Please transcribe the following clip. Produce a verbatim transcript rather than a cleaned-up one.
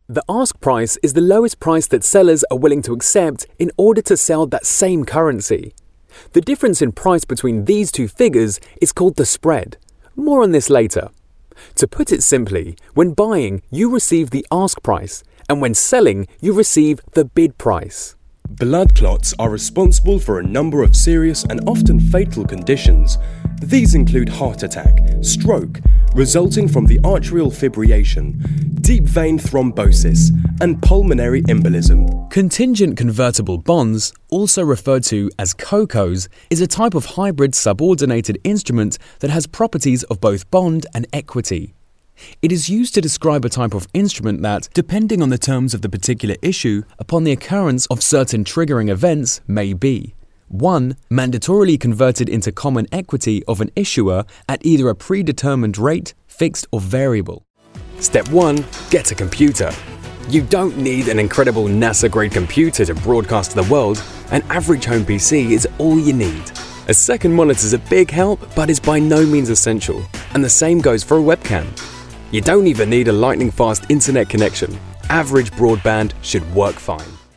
The ask price is the lowest price that sellers are willing to accept in order to sell that same currency. The difference in price between these two figures is called the spread. More on this later. To put it simply, when buying, you receive the ask price, and when selling, you receive the bid price. Blood clots are responsible for a number of serious and often fatal conditions. These include heart attack, stroke, resulting from the atrial fibrillation, deep vein thrombosis, and pulmonary embolism. Contingent convertible bonds, also referred to as C O C Os, is a type of hybrid subordinated instrument that has properties of both bond and equity. It is used to describe a type of instrument that, depending on the terms of the particular issue, upon the occurrence of certain triggering events, may be one. Mandatorily converted into common equity of an issuer at either a predetermined rate, fixed or variable. Step one. Get a computer. You don't need an incredible NASA-grade computer to broadcast to the world. An average home P C is all you need. A second monitor is a big help, but is by no means essential. And the same goes for a webcam. You don't even need a lightning-fast internet connection. Average broadband should work fine.